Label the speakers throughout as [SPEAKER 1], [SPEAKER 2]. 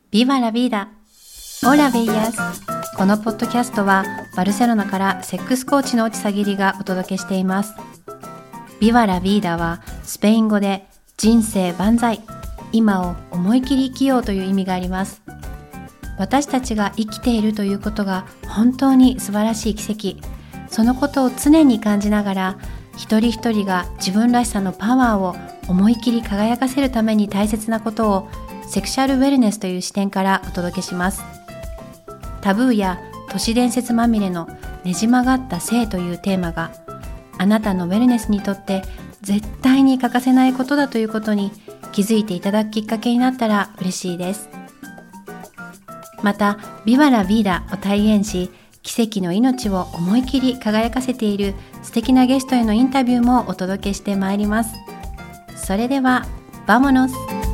[SPEAKER 1] ビバラビーダオラベイヤス。このポッドキャストはバルセロナからセックスコーチの落ちさぎりがお届けしています。ビバラビーダはスペイン語で人生万歳、今を思い切り生きようという意味があります。私たちが生きているということが本当に素晴らしい奇跡。そのことを常に感じながら、一人一人が自分らしさのパワーを思い切り輝かせるために大切なことをセクシャルウェルネスという視点からお届けします。タブーや都市伝説まみれのねじ曲がった性というテーマがあなたのウェルネスにとって絶対に欠かせないことだということに気づいていただくきっかけになったら嬉しいです。またビバラビーダを体現し、奇跡の命を思い切り輝かせている素敵なゲストへのインタビューもお届けしてまいります。それではバモノス。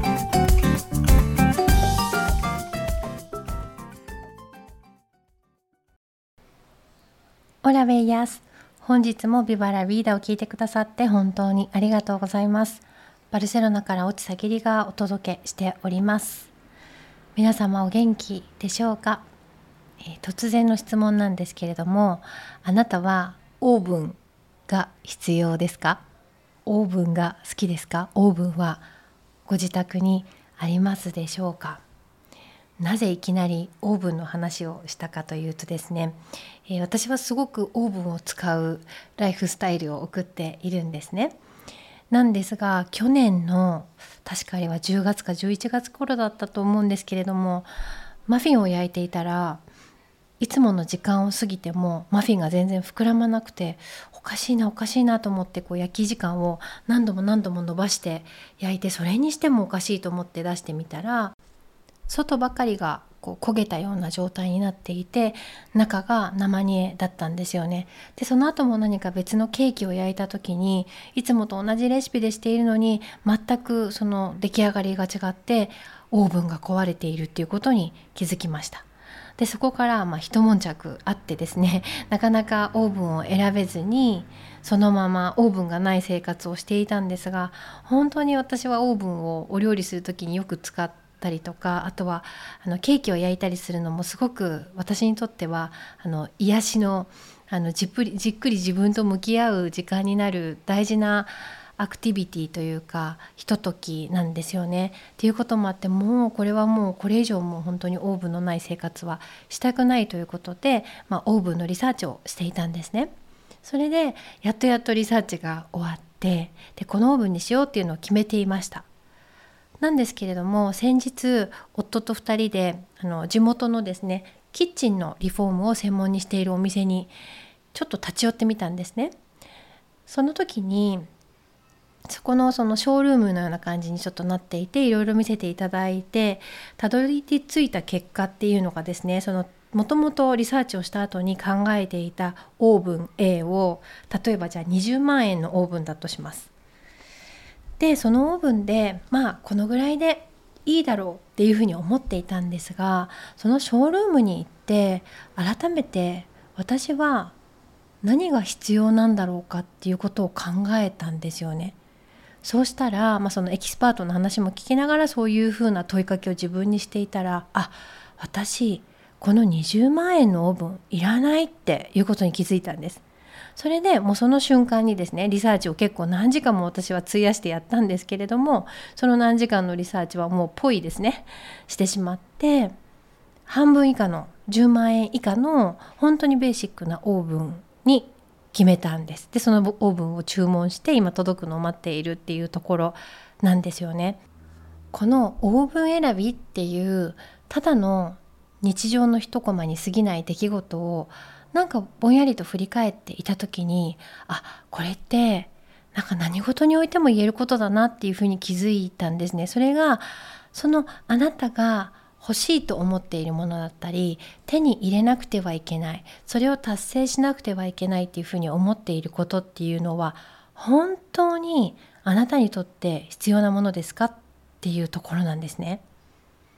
[SPEAKER 1] オラベイヤス。本日もビバラビーダを聞いてくださって本当にありがとうございます。バルセロナから落ちさぎりがお届けしております。皆様お元気でしょうか。突然の質問なんですけれども、あなたはオーブンが必要ですか？オーブンが好きですか？オーブンはご自宅にありますでしょうか？なぜいきなりオーブンの話をしたかというとですね、私はすごくオーブンを使うライフスタイルを送っているんですね。なんですが、去年の確かあれは10月か11月頃だったと思うんですけれども、マフィンを焼いていたらいつもの時間を過ぎてもマフィンが全然膨らまなくて、おかしいなと思って焼き時間を何度も伸ばして焼いて、それにしてもおかしいと思って出してみたら、外ばかりが焦げたような状態になっていて、中が生煮えだったんですよね。でその後も何か別のケーキを焼いた時に、いつもと同じレシピでしているのに全くその出来上がりが違って、オーブンが壊れているっていうことに気づきました。でそこから一悶着あってですね、なかなかオーブンを選べずにそのままオーブンがない生活をしていたんですが、本当に私はオーブンをお料理する時によく使ったりとか、あとはケーキを焼いたりするのもすごく私にとっては癒しのじっくり自分と向き合う時間になる大事なアクティビティというかひとときなんですよね。っていうこともあって、もうこれ以上もう本当にオーブンのない生活はしたくないということで、オーブンのリサーチをしていたんですね。それでやっとリサーチが終わって、でこのオーブンにしようっていうのを決めていました。なんですけれども、先日夫と2人で地元のですね、キッチンのリフォームを専門にしているお店にちょっと立ち寄ってみたんですね。その時にそのショールームのような感じにちょっとなっていて、いろいろ見せていただいて、たどり着いた結果っていうのがですね、もともとリサーチをした後に考えていたオーブン A を、例えばじゃあ20万円のオーブンだとします。でそのオーブンでこのぐらいでいいだろうっていうふうに思っていたんですが、そのショールームに行って改めて私は何が必要なんだろうかっていうことを考えたんですよね。そうしたら、そのエキスパートの話も聞きながらそういうふうな問いかけを自分にしていたら、私この20万円のオーブンいらないっていうことに気づいたんです。それでもうその瞬間にですね、リサーチを結構何時間も私は費やしてやったんですけれども、その何時間のリサーチはもうポイですねしてしまって、半分以下の10万円以下の本当にベーシックなオーブンに決めたんです。でそのオーブンを注文して今届くのを待っているっていうところなんですよね。このオーブン選びっていうただの日常の一コマに過ぎない出来事をなんかぼんやりと振り返っていた時に、これってなんか何事においても言えることだなっていうふうに気づいたんですね。それがあなたが欲しいと思っているものだったり、手に入れなくてはいけない、それを達成しなくてはいけないっていうふうに思っていることっていうのは本当にあなたにとって必要なものですかっていうところなんですね。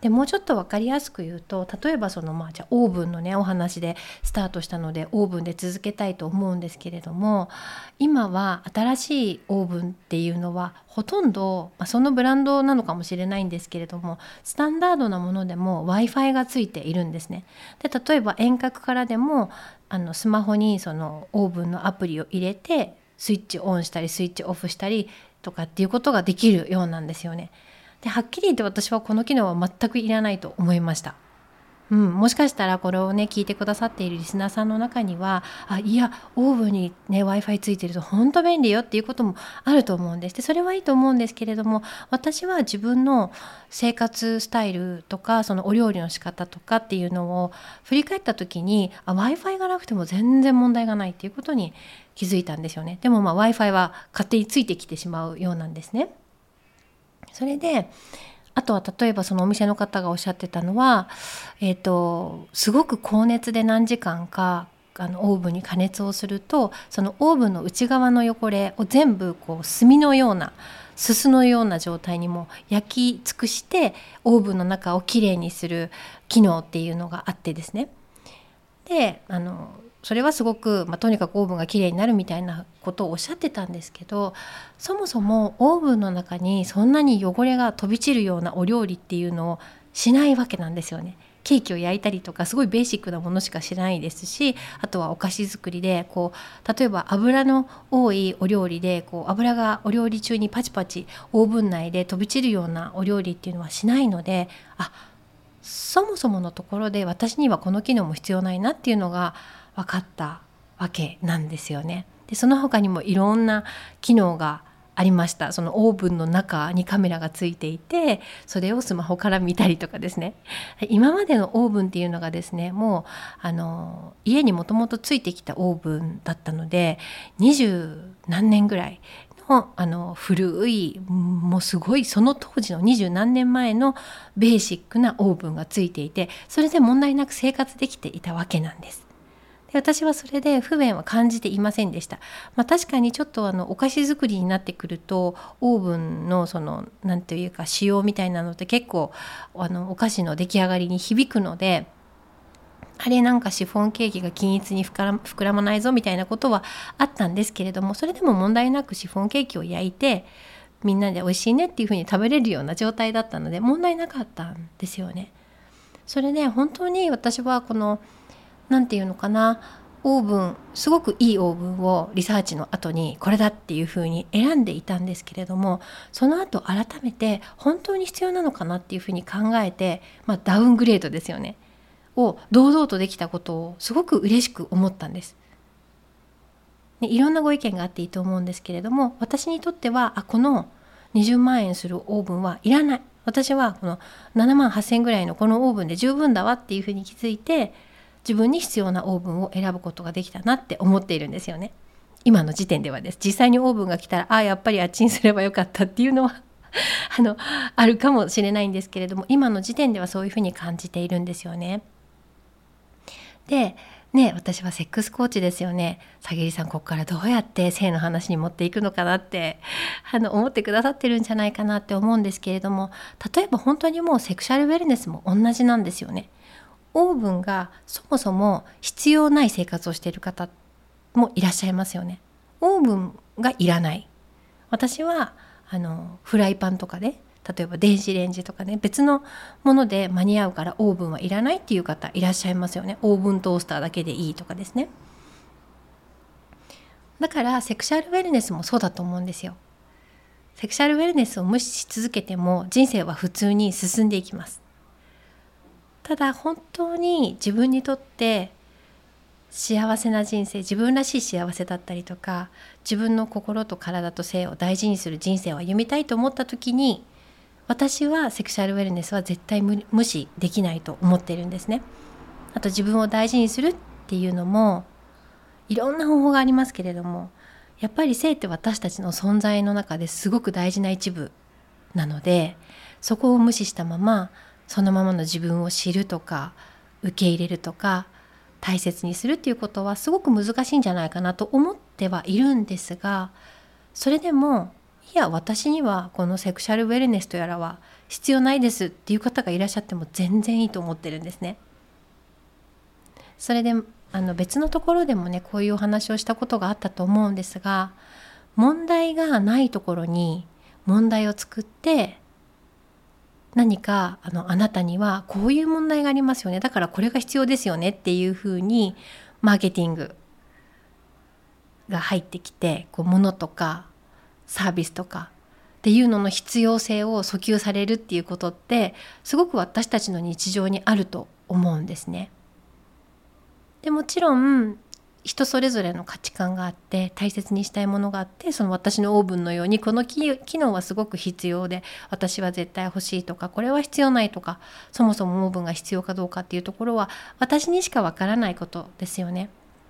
[SPEAKER 1] でもうちょっと分かりやすく言うと、例えばじゃあオーブンのねお話でスタートしたのでオーブンで続けたいと思うんですけれども、今は新しいオーブンっていうのはほとんど、そのブランドなのかもしれないんですけれども、スタンダードなものでも Wi-Fi がついているんですね。で例えば遠隔からでもスマホにそのオーブンのアプリを入れてスイッチオンしたりスイッチオフしたりとかっていうことができるようなんですよね。ではっきり言って私はこの機能は全くいらないと思いました。もしかしたらこれをね聞いてくださっているリスナーさんの中には、いやオーブンにね Wi-Fi ついてると本当便利よっていうこともあると思うんです。でそれはいいと思うんですけれども、私は自分の生活スタイルとかそのお料理の仕方とかっていうのを振り返った時にWi-Fi がなくても全然問題がないっていうことに気づいたんですよね。でもWi-Fi は勝手についてきてしまうようなんですね。それであとは例えばそのお店の方がおっしゃってたのは、すごく高熱で何時間かオーブンに加熱をすると、そのオーブンの内側の汚れを全部炭のようなすすのような状態にも焼き尽くしてオーブンの中をきれいにする機能っていうのがあってですね。でそれはすごく、とにかくオーブンがきれいになるみたいなことをおっしゃってたんですけど、そもそもオーブンの中にそんなに汚れが飛び散るようなお料理っていうのをしないわけなんですよね。ケーキを焼いたりとかすごいベーシックなものしかしないですし、あとはお菓子作りで例えば油の多いお料理で油がお料理中にパチパチオーブン内で飛び散るようなお料理っていうのはしないので、そもそものところで私にはこの機能も必要ないなっていうのが分かったわけなんですよね。でその他にもいろんな機能がありました。そのオーブンの中にカメラがついていて、それをスマホから見たりとかですね。今までのオーブンっていうのがですね、もう家にもともとついてきたオーブンだったので、20何年ぐらいの古い、もうすごいその当時の20何年前のベーシックなオーブンがついていて、それで問題なく生活できていたわけなんです。で私はそれで不便は感じていませんでした。確かにちょっとお菓子作りになってくるとオーブンのなんていうか仕様みたいなのって結構お菓子の出来上がりに響くので、なんかシフォンケーキが均一に膨らまないぞみたいなことはあったんですけれども、それでも問題なくシフォンケーキを焼いてみんなで美味しいねっていう風に食べれるような状態だったので問題なかったんですよね。それで本当に私はなんていうのかな、オーブン、すごくいいオーブンをリサーチの後にこれだっていう風に選んでいたんですけれども、その後改めて本当に必要なのかなっていう風に考えて、ダウングレードですよねを堂々とできたことをすごく嬉しく思ったんです。いろんなご意見があっていいと思うんですけれども、私にとってはこの20万円するオーブンはいらない、私はこの7万8千ぐらいのこのオーブンで十分だわっていう風に気づいて、自分に必要なオーブンを選ぶことができたなって思っているんですよね。今の時点ではです。実際にオーブンが来たらやっぱりあっちにすればよかったっていうのはあるかもしれないんですけれども、今の時点ではそういうふうに感じているんですよね。で私はセックスコーチですよね。さぎりさんここからどうやって性の話に持っていくのかなって思ってくださってるんじゃないかなって思うんですけれども、例えば本当にもうセクシャルウェルネスも同じなんですよね。オーブンがそもそも必要ない生活をしている方もいらっしゃいますよね。オーブンがいらない、私はフライパンとかね、例えば電子レンジとかね、別のもので間に合うからオーブンはいらないっていう方いらっしゃいますよね。オーブントースターだけでいいとかですね。だからセクシャルウェルネスもそうだと思うんですよ。セクシャルウェルネスを無視し続けても人生は普通に進んでいきます。ただ本当に自分にとって幸せな人生、自分らしい幸せだったりとか、自分の心と体と性を大事にする人生を歩みたいと思った時に、私はセクシャルウェルネスは絶対無視できないと思っているんですね。あと自分を大事にするっていうのもいろんな方法がありますけれども、やっぱり性って私たちの存在の中ですごく大事な一部なので、そこを無視したままそのままの自分を知るとか受け入れるとか大切にするっていうことはすごく難しいんじゃないかなと思ってはいるんですが、それでも私にはこのセクシャルウェルネスとやらは必要ないですっていう方がいらっしゃっても全然いいと思ってるんですね。それで別のところでもねこういうお話をしたことがあったと思うんですが、問題がないところに問題を作って、何かあなたにはこういう問題がありますよね、だからこれが必要ですよねっていうふうにマーケティングが入ってきて、物とかサービスとかっていうのの必要性を訴求されるっていうことってすごく私たちの日常にあると思うんですね。でもちろん人それぞれの価値観があって大切にしたいものがあって、その私のオーブンのようにこの機能はすごく必要で私は絶対欲しいとか、これは必要ないとか、そもそもオーブンが必要かどうかっていうところは私にしかわからないことですよね。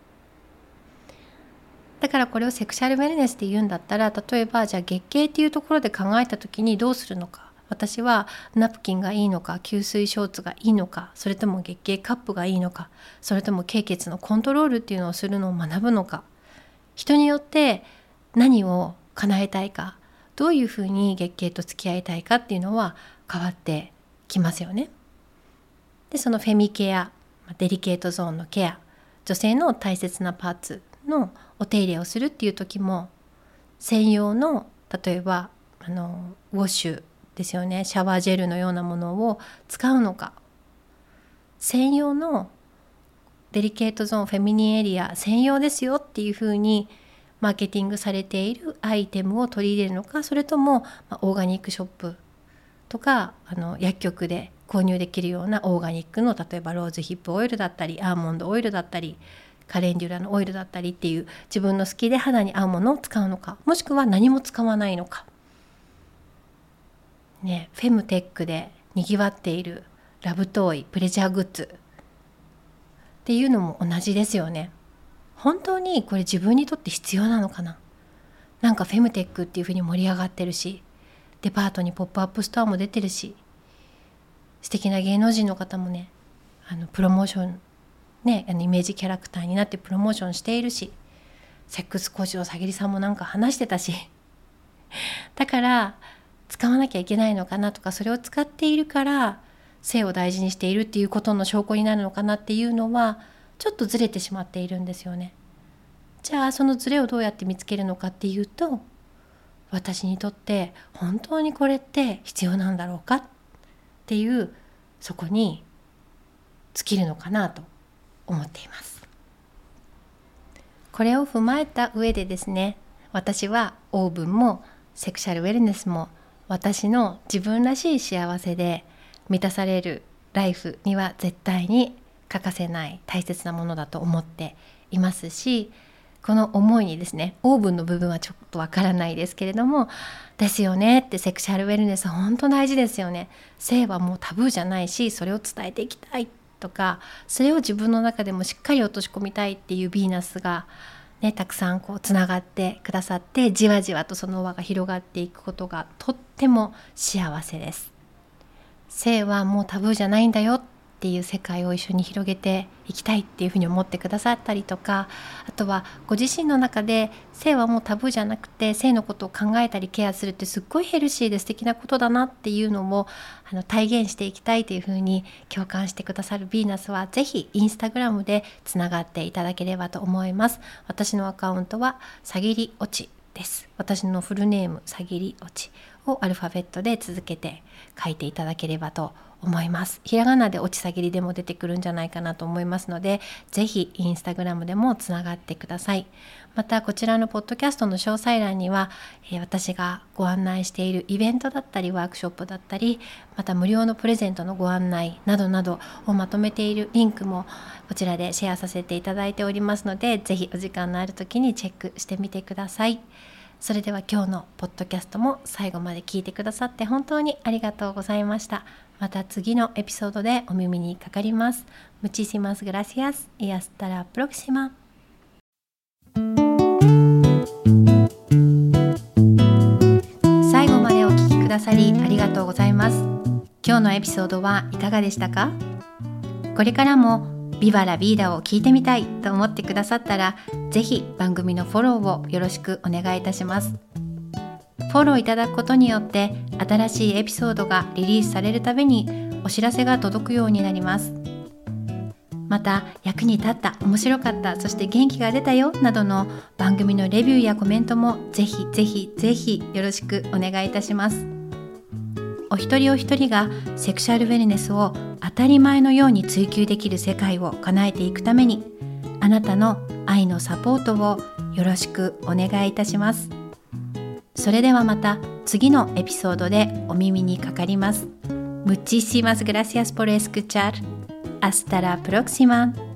[SPEAKER 1] だからこれをセクシャルウェルネスって言うんだったら、例えばじゃあ月経っていうところで考えた時にどうするのか、私はナプキンがいいのか、吸水ショーツがいいのか、それとも月経カップがいいのか、それとも経血のコントロールっていうのをするのを学ぶのか、人によって何を叶えたいか、どういうふうに月経と付き合いたいかっていうのは変わってきますよね。でそのフェミケア、デリケートゾーンのケア、女性の大切なパーツのお手入れをするっていう時も、専用の例えばウォッシュですよね、シャワージェルのようなものを使うのか、専用のデリケートゾーンフェミニンエリア専用ですよっていうふうにマーケティングされているアイテムを取り入れるのか、それともオーガニックショップとか薬局で購入できるようなオーガニックの、例えばローズヒップオイルだったりアーモンドオイルだったりカレンデュラのオイルだったりっていう自分の好きで肌に合うものを使うのか、もしくは何も使わないのか、ね、フェムテックでにぎわっているラブトイ、プレジャーグッズっていうのも同じですよね。本当にこれ自分にとって必要なのかな。なんかフェムテックっていう風に盛り上がってるし、デパートにポップアップストアも出てるし、素敵な芸能人の方もねプロモーションね、イメージキャラクターになってプロモーションしているし、セックスコーチのさぎりさんもなんか話してたしだから使わなきゃいけないのかなとか、それを使っているから性を大事にしているっていうことの証拠になるのかなっていうのはちょっとずれてしまっているんですよね。じゃあそのずれをどうやって見つけるのかっていうと、私にとって本当にこれって必要なんだろうかっていう、そこに尽きるのかなと思っています。これを踏まえた上でですね、私はオーブンもセクシャルウェルネスも私の自分らしい幸せで満たされるライフには絶対に欠かせない大切なものだと思っていますし、この思いにですね、オーブンの部分はちょっとわからないですけれども、ですよねって、セクシャルウェルネス本当大事ですよね、性はもうタブーじゃないしそれを伝えていきたいとか、それを自分の中でもしっかり落とし込みたいっていうヴィーナスがね、たくさんつながってくださって、じわじわとその輪が広がっていくことがとっても幸せです。性はもうタブーじゃないんだよっていう世界を一緒に広げていきたいっていうふうに思ってくださったりとか、あとはご自身の中で性はもうタブーじゃなくて性のことを考えたりケアするってすっごいヘルシーで素敵なことだなっていうのを体現していきたいというふうに共感してくださるヴィーナスは、ぜひインスタグラムでつながっていただければと思います。私のアカウントはさぎりおちです。私のフルネームさぎりおちをアルファベットで続けて書いていただければと思います。ひらがなでおちさぎりでも出てくるんじゃないかなと思いますので、ぜひインスタグラムでもつながってください。またこちらのポッドキャストの詳細欄には、私がご案内しているイベントだったりワークショップだったり、また無料のプレゼントのご案内などなどをまとめているリンクもこちらでシェアさせていただいておりますので、ぜひお時間のある時にチェックしてみてください。それでは今日のポッドキャストも最後まで聞いてくださって本当にありがとうございました。また次のエピソードでお耳にかかります。Muchísimas gracias y hasta la próxima。最後までお聞きくださりありがとうございます。今日のエピソードはいかがでしたか？これからもビバラビーダを聞いてみたいと思ってくださったら、ぜひ番組のフォローをよろしくお願いいたします。 フォローいただくことによって新しいエピソードがリリースされるたびにお知らせが届くようになります。また役に立った、面白かった、そして元気が出たよなどの番組のレビューやコメントもぜひぜひぜひよろしくお願いいたします。お一人お一人がセクシャルウェルネスを当たり前のように追求できる世界を叶えていくために、あなたの愛のサポートをよろしくお願いいたします。それではまた次のエピソードでお耳にかかります。Muchísimas gracias por escuchar. Hasta la próxima.